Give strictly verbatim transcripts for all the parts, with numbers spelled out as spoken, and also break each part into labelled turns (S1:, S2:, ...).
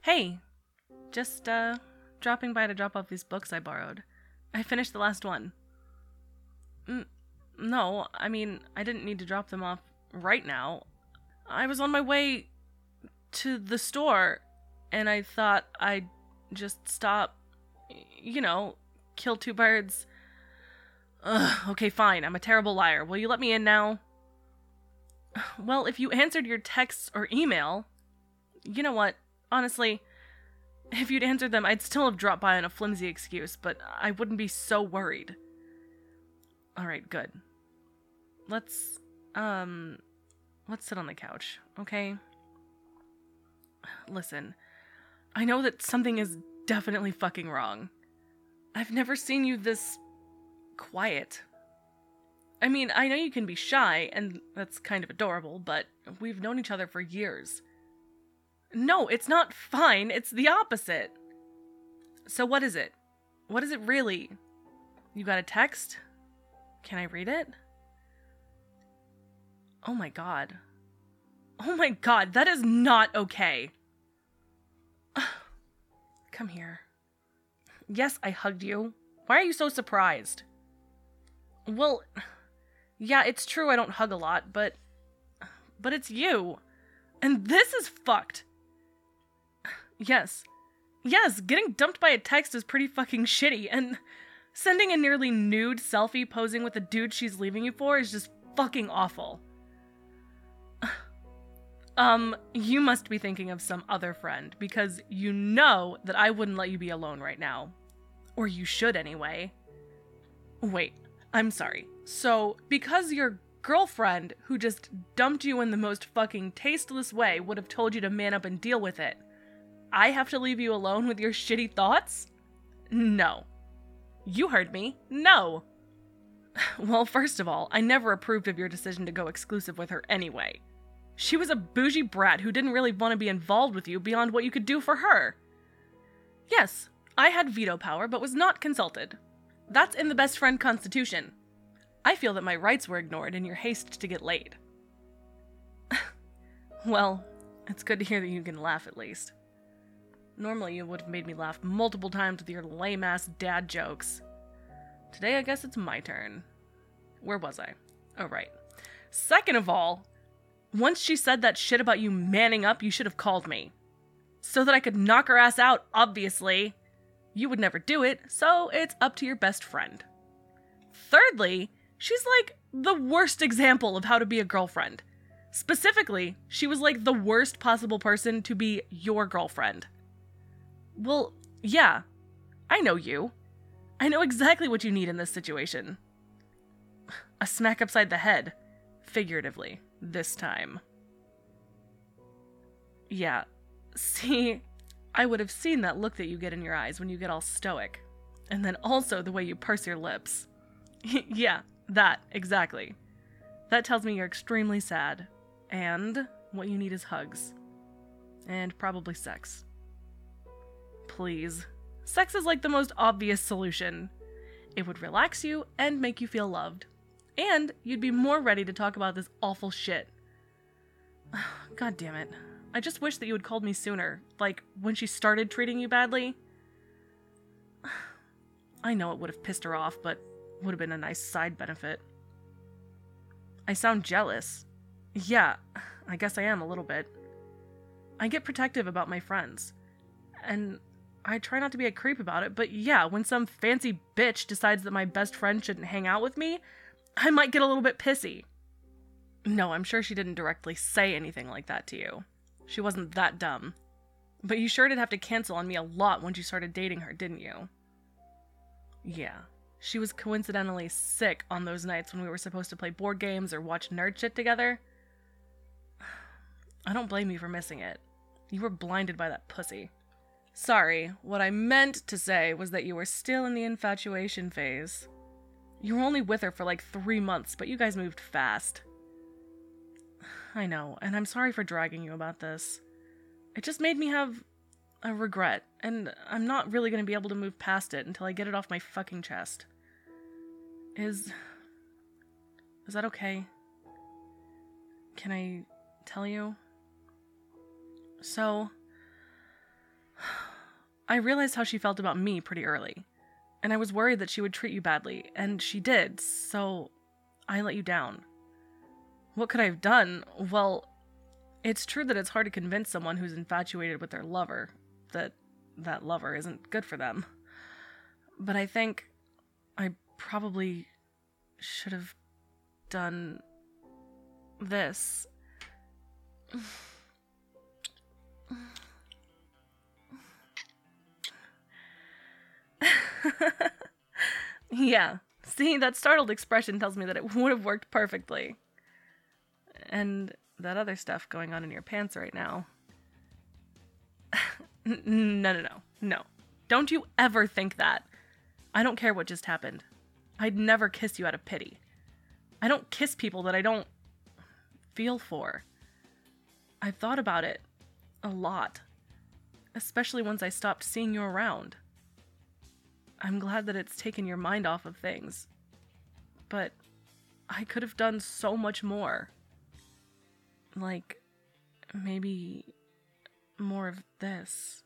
S1: Hey, just, uh, dropping by to drop off these books I borrowed. I finished the last one. Mm, no, I mean, I didn't need to drop them off right now. I was on my way to the store, and I thought I'd just stop, you know, kill two birds. Ugh, okay, fine, I'm a terrible liar. Will you let me in now? Well, if you answered your texts or email... You know what? Honestly, if you'd answered them, I'd still have dropped by on a flimsy excuse, but I wouldn't be so worried. Alright, good. Let's, um, let's sit on the couch, okay? Listen, I know that something is definitely fucking wrong. I've never seen you this quiet. I mean, I know you can be shy, and that's kind of adorable, but we've known each other for years. No, it's not fine, it's the opposite. So what is it? What is it really? You got a text? Can I read it? Oh my god. Oh my god, that is not okay. Come here. Yes, I hugged you. Why are you so surprised? Well, yeah, it's true I don't hug a lot, but... But it's you. And this is fucked. Yes. Yes, getting dumped by a text is pretty fucking shitty, and sending a nearly nude selfie posing with the dude she's leaving you for is just fucking awful. Um, you must be thinking of some other friend, because you know that I wouldn't let you be alone right now. Or you should anyway. Wait, I'm sorry. So, because your girlfriend, who just dumped you in the most fucking tasteless way, would have told you to man up and deal with it, I have to leave you alone with your shitty thoughts? No. You heard me. No. Well, first of all, I never approved of your decision to go exclusive with her anyway. She was a bougie brat who didn't really want to be involved with you beyond what you could do for her. Yes, I had veto power, but was not consulted. That's in the best friend constitution. I feel that my rights were ignored in your haste to get laid. Well, it's good to hear that you can laugh at least. Normally you would have made me laugh multiple times with your lame-ass dad jokes. Today I guess it's my turn. Where was I? Oh, right. Second of all, once she said that shit about you manning up, you should have called me. So that I could knock her ass out, obviously. You would never do it, so it's up to your best friend. Thirdly, she's like the worst example of how to be a girlfriend. Specifically, she was like the worst possible person to be your girlfriend. Well, yeah, I know you. I know exactly what you need in this situation. A smack upside the head. Figuratively, this time. Yeah, see, I would have seen that look that you get in your eyes when you get all stoic. And then also the way you purse your lips. Yeah, that, exactly. That tells me you're extremely sad. And what you need is hugs. And probably sex. Please. Sex is like the most obvious solution. It would relax you and make you feel loved. And you'd be more ready to talk about this awful shit. God damn it. I just wish that you had called me sooner. Like, when she started treating you badly. I know it would have pissed her off, but would have been a nice side benefit. I sound jealous. Yeah, I guess I am a little bit. I get protective about my friends. And I try not to be a creep about it, but yeah, when some fancy bitch decides that my best friend shouldn't hang out with me, I might get a little bit pissy. No, I'm sure she didn't directly say anything like that to you. She wasn't that dumb. But you sure did have to cancel on me a lot once you started dating her, didn't you? Yeah. She was coincidentally sick on those nights when we were supposed to play board games or watch nerd shit together. I don't blame you for missing it. You were blinded by that pussy. Sorry, what I meant to say was that you were still in the infatuation phase. You were only with her for like three months, but you guys moved fast. I know, and I'm sorry for dragging you about this. It just made me have a regret, and I'm not really going to be able to move past it until I get it off my fucking chest. Is... Is that okay? Can I tell you? So... I realized how she felt about me pretty early, and I was worried that she would treat you badly, and she did, so I let you down. What could I have done? Well, it's true that it's hard to convince someone who's infatuated with their lover that that lover isn't good for them. But I think I probably should have done this. Yeah, see, that startled expression tells me that it would have worked perfectly. And that other stuff going on in your pants right now. No, no, no, no. Don't you ever think that. I don't care what just happened. I'd never kiss you out of pity. I don't kiss people that I don't feel for. I've thought about it a lot, especially once I stopped seeing you around. I'm glad that it's taken your mind off of things, but I could have done so much more. Like, maybe more of this.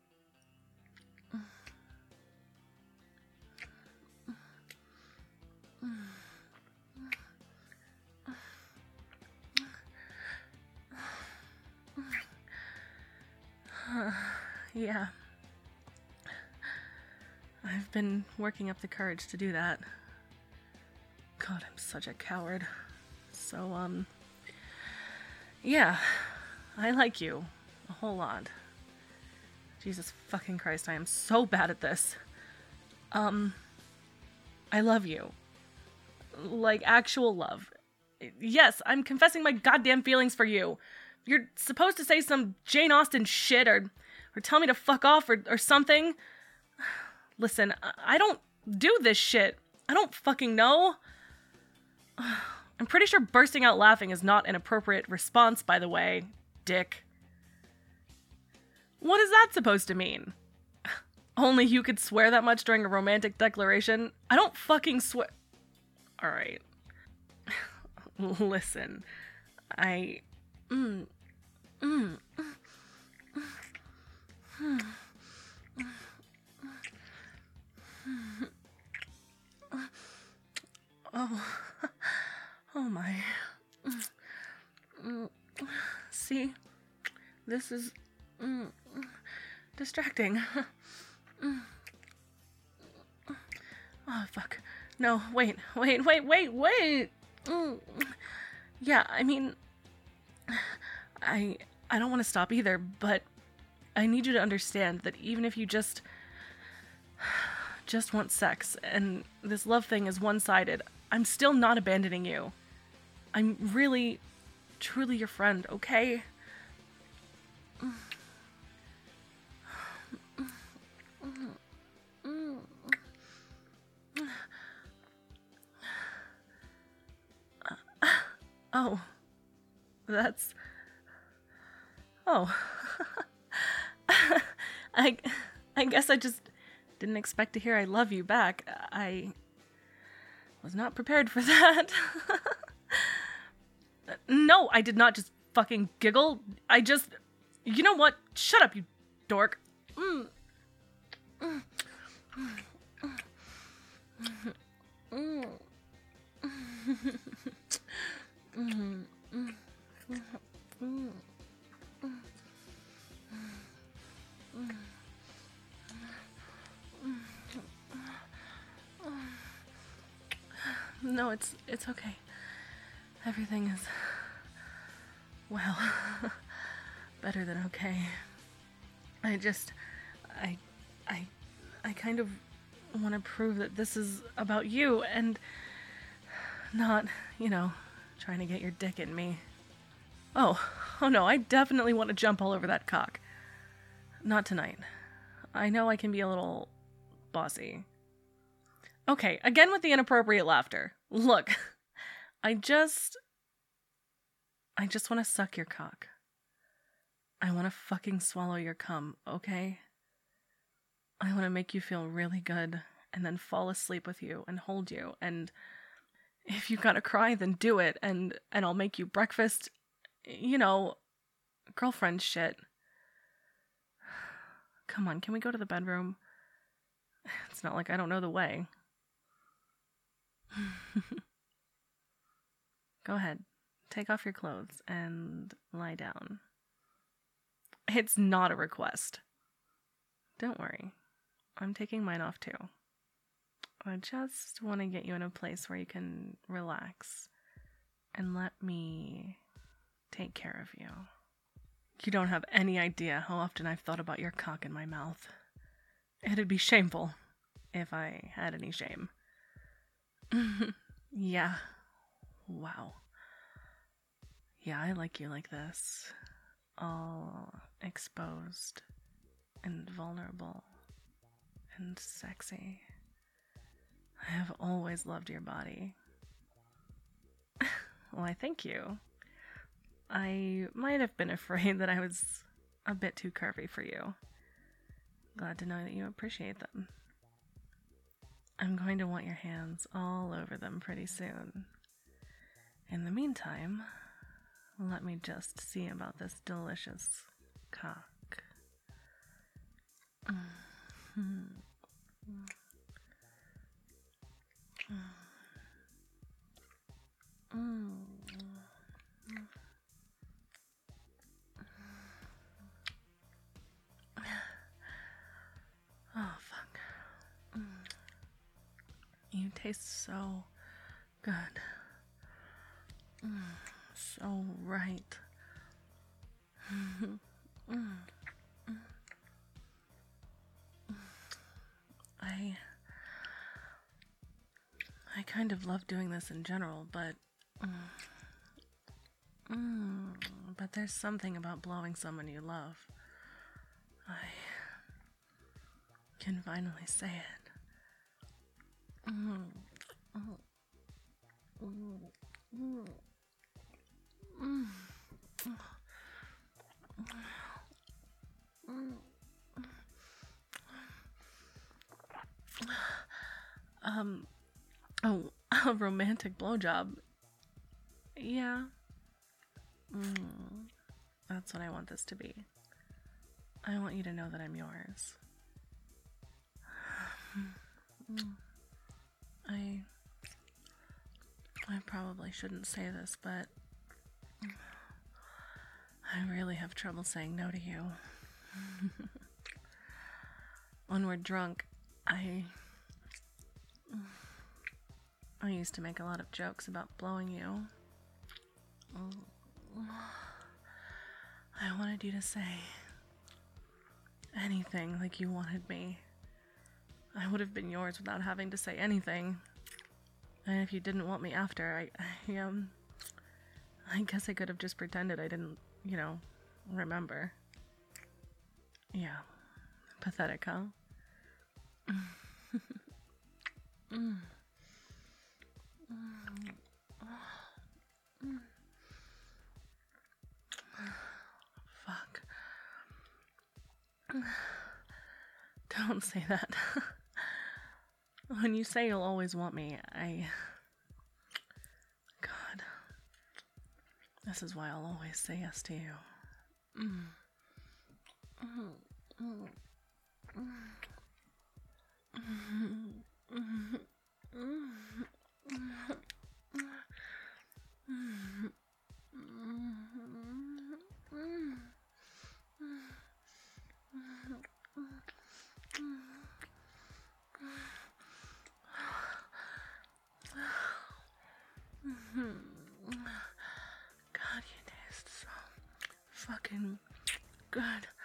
S1: Yeah. I've been working up the courage to do that. God, I'm such a coward. So, um... yeah, I like you. A whole lot. Jesus fucking Christ, I am so bad at this. Um... I love you. Like, actual love. Yes, I'm confessing my goddamn feelings for you. You're supposed to say some Jane Austen shit or or tell me to fuck off or, or something. Listen, I don't do this shit. I don't fucking know. I'm pretty sure bursting out laughing is not an appropriate response, by the way, dick. What is that supposed to mean? Only you could swear that much during a romantic declaration? I don't fucking swear. Alright. Listen, I... Mm, mm, mm, oh, oh my. See, this is mm, distracting. Oh, fuck. No, wait, wait, wait, wait, wait. Yeah, I mean, I I don't want to stop either, but I need you to understand that even if you just just want sex and this love thing is one-sided, I'm still not abandoning you. I'm really, truly your friend, okay? Oh, that's... Oh. I, I guess I just didn't expect to hear I love you back. I was not prepared for that. No, I did not just fucking giggle. I just... You know what? Shut up, you dork. Mm. Mm. Mm. Mm. Mm. No, it's it's okay. Everything is, well, better than okay. I just I I I kind of want to prove that this is about you and not, you know, trying to get your dick in me. Oh, oh no, I definitely want to jump all over that cock. Not tonight. I know I can be a little bossy. Okay, again with the inappropriate laughter. Look, I just... I just want to suck your cock. I want to fucking swallow your cum, okay? I want to make you feel really good and then fall asleep with you and hold you, and if you gotta cry, then do it, and, and I'll make you breakfast. You know, girlfriend shit. Come on, can we go to the bedroom? It's not like I don't know the way. Go ahead. Take off your clothes and lie down. It's not a request. Don't worry. I'm taking mine off too. I just want to get you in a place where you can relax and let me take care of you. You don't have any idea how often I've thought about your cock in my mouth. It'd be shameful if I had any shame. Yeah. Wow. Yeah, I like you like this. All exposed and vulnerable and sexy. I have always loved your body. Why, thank you. I might have been afraid that I was a bit too curvy for you. Glad to know that you appreciate them. I'm going to want your hands all over them pretty soon. In the meantime, let me just see about this delicious cock. Mm-hmm. Mm. Oh, fuck. Mm. You taste so good. Mm. So right. Mm. Mm. I... I kind of love doing this in general, but... Mm, mm, but there's something about blowing someone you love. I can finally say it. Mm, mm, mm, mm, mm, mm, um, oh, a romantic blowjob. Yeah. Mm, that's what I want this to be. I want you to know that I'm yours. I... I probably shouldn't say this, but... I really have trouble saying no to you. When we're drunk, I... I used to make a lot of jokes about blowing you. I wanted you to say anything like you wanted me. I would have been yours without having to say anything. And if you didn't want me after, I, I um... I guess I could have just pretended I didn't, you know, remember. Yeah. Pathetic, huh? mm. Fuck. Don't say that. When you say you'll always want me, I... God. This is why I'll always say yes to you. Mm. Mm. Mm. Mm. God, you taste so fucking good.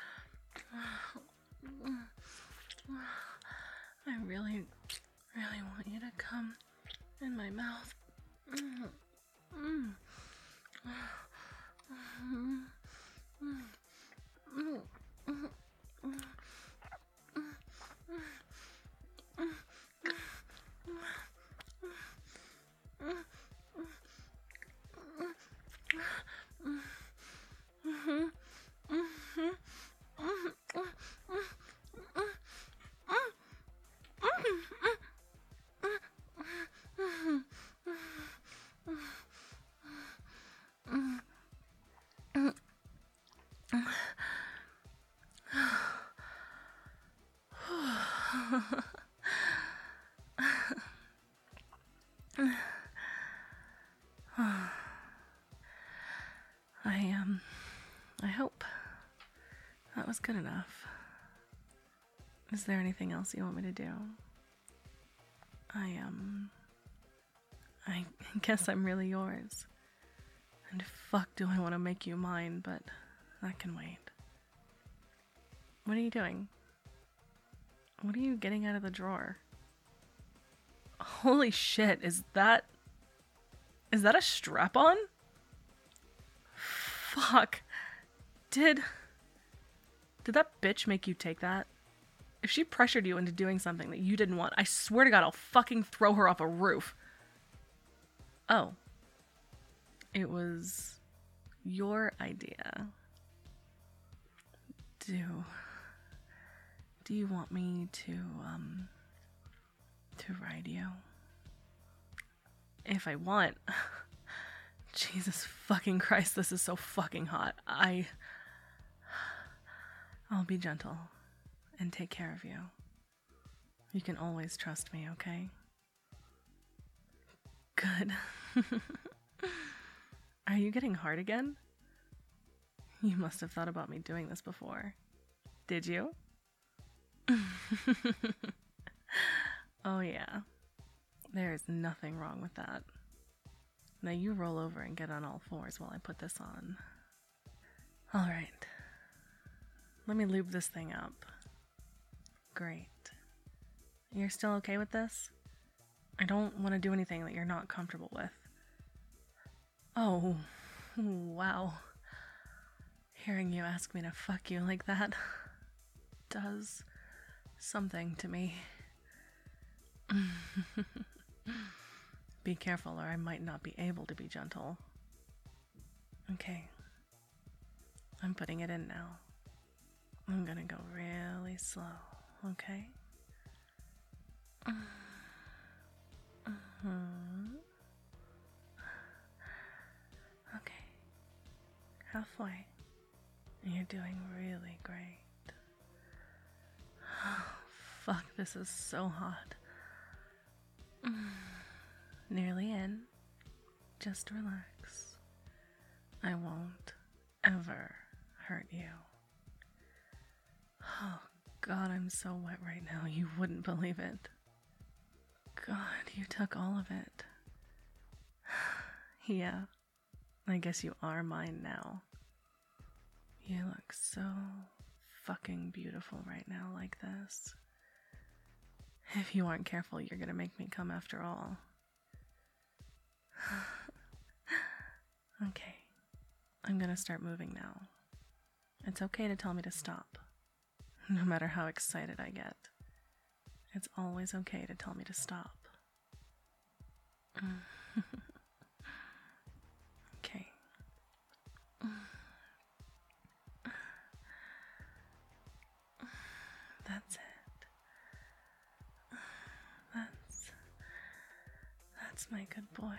S1: I really, really want you to come in my mouth. Mm. Mm. Mm. Mm. Mm. Mm. Mm. I, um, I hope that was good enough. Is there anything else you want me to do? I, um, I guess I'm really yours. And fuck do I want to make you mine, but that can wait. What are you doing? What are you getting out of the drawer? Holy shit, is that... Is that a strap-on? Fuck. Did... Did that bitch make you take that? If she pressured you into doing something that you didn't want, I swear to God I'll fucking throw her off a roof. Oh. It was your idea. Do... Do you want me to, um... to ride you? If I want. Jesus fucking Christ, this is so fucking hot. I... I'll be gentle and take care of you. You can always trust me, okay? Good. Are you getting hard again? You must have thought about me doing this before. Did you? Oh yeah. There is nothing wrong with that. Now you roll over and get on all fours while I put this on. Alright. Let me lube this thing up. Great. You're still okay with this? I don't want to do anything that you're not comfortable with. Oh, wow. Hearing you ask me to fuck you like that does something to me. Be careful or I might not be able to be gentle. Okay. I'm putting it in now. I'm gonna go really slow, okay? Mm-hmm. Okay. Halfway. You're doing really great. Oh, fuck, this is so hot. Nearly in. Just relax. I won't ever hurt you. Oh, God, I'm so wet right now. You wouldn't believe it. God, you took all of it. Yeah, I guess you are mine now. You look so fucking beautiful right now like this. If you aren't careful, you're gonna make me come after all. Okay, I'm gonna start moving now. It's okay to tell me to stop, no matter how excited I get. It's always okay to tell me to stop. Okay. That's it. That's... That's my good boy.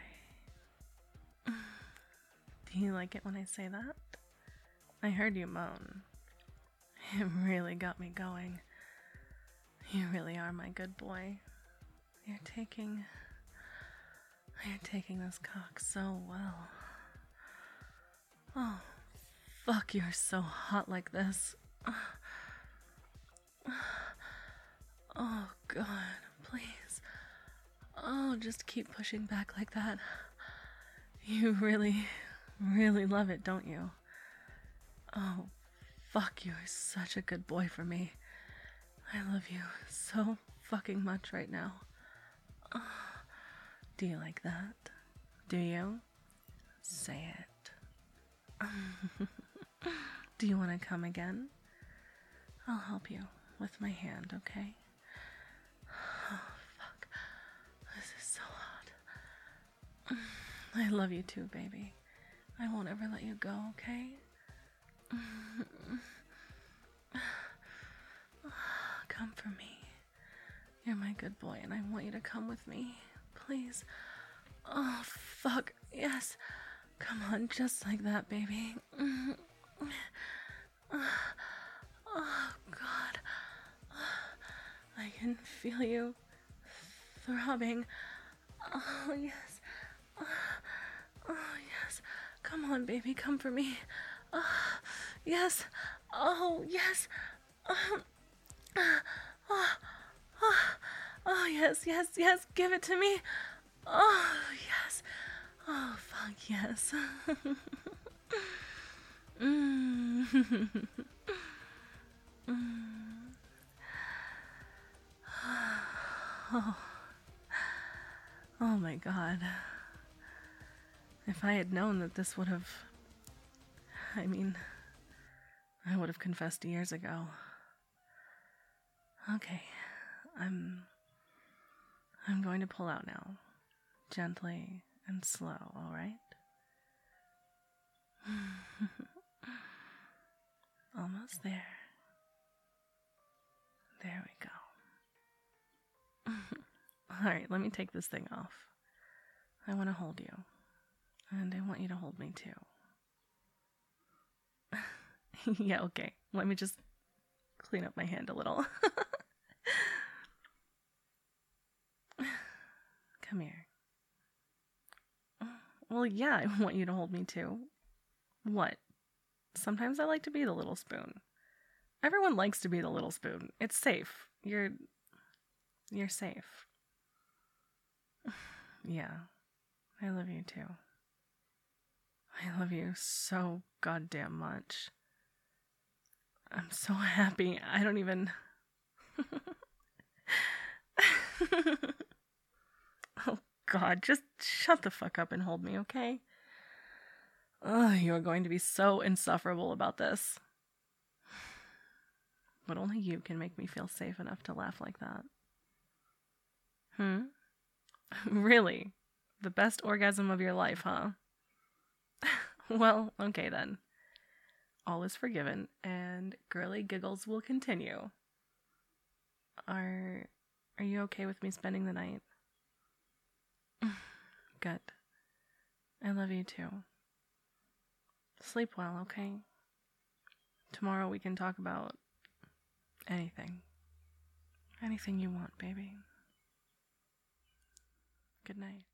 S1: Do you like it when I say that? I heard you moan. It really got me going. You really are my good boy. You're taking... You're taking this cock so well. Oh, fuck, you're so hot like this. Oh, God, please. Oh, just keep pushing back like that. You really, really love it, don't you? Oh, fuck, you're such a good boy for me. I love you so fucking much right now. Oh, do you like that? Do you? Say it. Do you want to come again? I'll help you with my hand, okay? Oh, fuck. This is so hot. I love you too, baby. I won't ever let you go, okay? Come for me. You're my good boy, and I want you to come with me. Please. Oh, fuck. Yes. Come on, just like that, baby. Oh, God. I can feel you throbbing. Oh, yes. Oh, oh, yes. Come on, baby, come for me. Oh, yes. Oh, yes. Oh, oh, oh, oh, yes, yes, yes. Give it to me. Oh, yes. Oh, fuck, yes. mm. mm. oh. oh my god. If I had known that this would have... I mean, I would have confessed years ago. Okay, I'm... I'm going to pull out now. Gently and slow, alright? Almost there. There we go. Alright, let me take this thing off. I want to hold you. And I want you to hold me too. Yeah, okay. Let me just clean up my hand a little. Come here. Well, yeah, I want you to hold me too. What? Sometimes I like to be the little spoon. Everyone likes to be the little spoon. It's safe. You're... You're safe. Yeah. I love you too. I love you so goddamn much. I'm so happy. I don't even... Oh god, just shut the fuck up and hold me, okay? Ugh, you are going to be so insufferable about this. But only you can make me feel safe enough to laugh like that. Hmm? Really? The best orgasm of your life, huh? Well, okay then. All is forgiven, and girly giggles will continue. Are... Are you okay with me spending the night? Good. I love you too. Sleep well, okay? Tomorrow we can talk about anything. Anything you want, baby. Good night.